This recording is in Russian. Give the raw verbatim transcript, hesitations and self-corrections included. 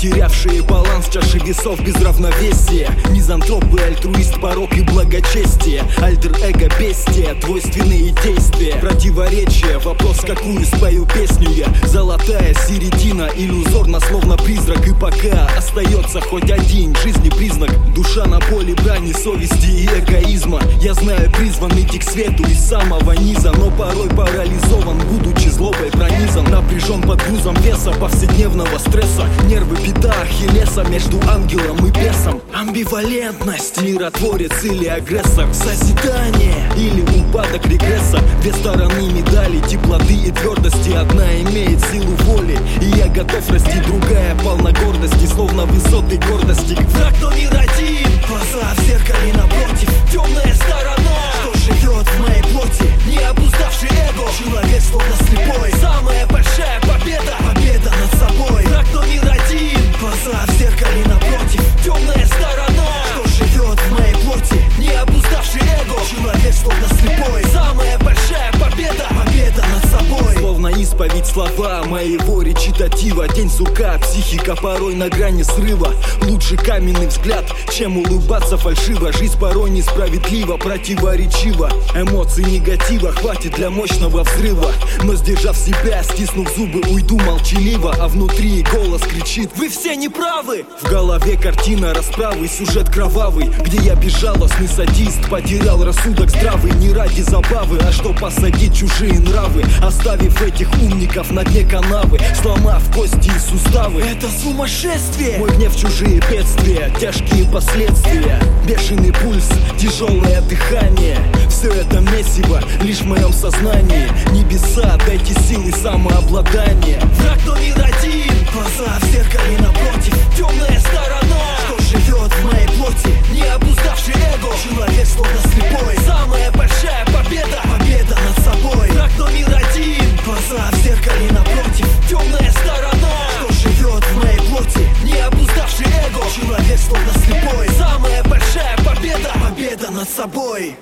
Потерявшие баланс, чаши весов без равновесия. Мизантроп и альтруист, порок и благочестие. Альтер-эго, бестия, двойственные действия. Противоречия, вопрос, какую спою песню я. Золотая середина, иллюзорно, словно призрак. И пока остается хоть один жизни признак. Душа на поле брани, совести и эгоизма. Я знаю, призван идти к свету из самого низа, но порой парализован, будучи злобой пронизан. Напряжен под грузом веса повседневного стресса. Нервы беда Ахиллеса между ангелом и бесом. Амбивалентность, миротворец или агрессор. Созидание или упадок регресса. Две стороны медали, теплоты и твердости. Одна имеет силу воли, и я готов расти. Другая полна гордости, словно высоты гордости. Враг номер один, глаза в зеркале напротив. Темная сторона, что живет в моей плоти, не обуздавший эго. Человек словно слепой. Самая большая победа, победа над собой. Враг номер один, глаза в зеркале напротив. Темная сторона, что живет в моей плоти, не обуздавший эго. Человек словно слепой. Самая большая победа, победа над собой. Словно исповедь слова моего речитатива. День сука, психика порой на грани срыва. Лучше каменный взгляд, чем улыбаться фальшиво. Жизнь порой несправедлива, противоречива. Эмоций негатива хватит для мощного взрыва. Но сдержав себя, стиснув зубы, уйду молчаливо. А внутри голос кричит: вы все неправы! В голове картина расправы, сюжет кровавый, где я безжалостный садист, потерял рассудок здравый. Не ради забавы, а что посадить чужие нравы, оставив этих умников на дне канавы, сломав кости и суставы. Это сумасшествие! Мой гнев, чужие бедствия, тяжкие последствия. Бешеный пульс, тяжелое дыхание. Все это месиво лишь в моем сознании. Небеса, дайте силы самообладания. Враг номер один, глаза в зеркале напротив. Темная сторона, что живет в моей плоти, не обуздавший эго. Человек словно слепой. Самая большая победа, победа над собой. Враг номер один, глаза в зеркале напротив. Темная сторона, что живет в моей плоти, не обуздавший эго. Человек словно слепой. Самая большая победа, победа над собой.